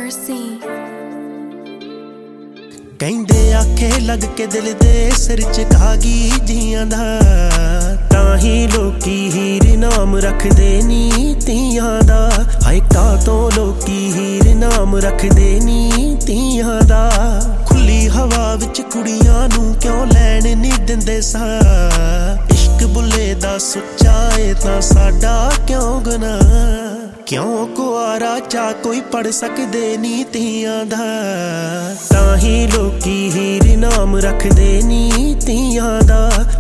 Mercy ਕਹਿੰਦੇ ਆਖੇ ਲੱਗ ਕੇ ਦਿਲ ਦੇ ਸਿਰ ਚ ਕਾਗੀ ਜੀਆਂ ਦਾ ਤਾਂ ਹੀ ਲੋਕੀ ਹੀਰ ਨਾਮ ਰੱਖਦੇ ਨੀ ਤੀਆਂ ਦਾ ਹਾਏ ਕਾ ਤੋਂ ਲੋਕੀ ਹੀਰ ਨਾਮ ਰੱਖਦੇ ਨੀ ਤੀਆਂ ਦਾ ਖੁੱਲੀ ਹਵਾ ਵਿੱਚ ਕੁੜੀਆਂ ਨੂੰ ਕਿਉਂ ਲੈਣ ਨੀ ਦਿੰਦੇ ਸਾ ਇਸ਼ਕ ਬੁੱਲੇ ਦਾ ਸੁੱਚਾ ਏ ਤਾਂ ਸਾਡਾ ਕਿਉਂ ਗੁਨਾਹ क्यों कुआरा चा कोई पढ़ सकदे नी तियां दा ताही लोकी हीर नाम रखदे नी तियां दा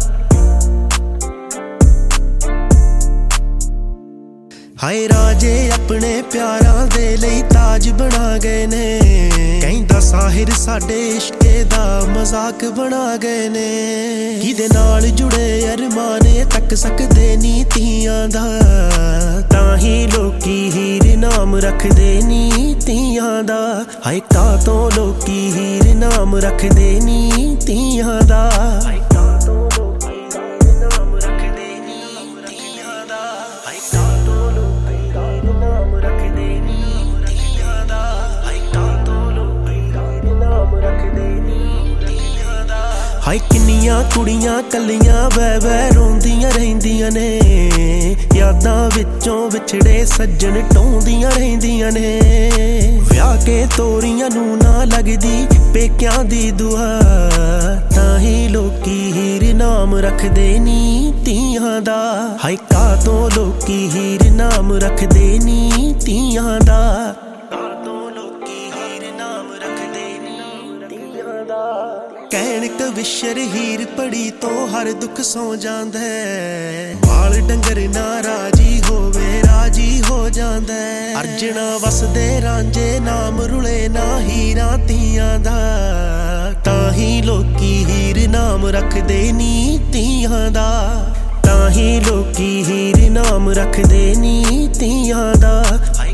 हाय राजे अपने प्यारां दे लई ताज बना गए ने कहंदा साहिर साडे इश्के दा मजाक बना गए ने किदे नाल जुड़े अरमान तक सकदे नी तियां दा ताही लोकी हीर नाम रखदे नी तियां दा हाय का तो लोकी हीर नाम रखदे नी तियां दा हाय किन्नियां कुड़ियां कलियां बह बह रोंदियां रहिंदियां ने यादां विचों विछड़े सज्जन टोंदियां रहिंदियां ने विआह के तोरियां नूं ना लगदी पेकियां दी दुआ ताही लोकी हीर नाम रखदे नी तियां दा हाय का तो लोकी हीर नाम रखदे नी तियां दा कहण कविशर हीर पड़ी तो हर दुख सौ जांदा बाल डंगर ना राजी होवे राजी हो जांदा अर्जना वसदे रांझे नाम रुले ना हीरा तियां दा ताही लोकी हीर नाम रखदे नी तियां दा ताही लोकी हीर नाम रखदे नी तियां दा।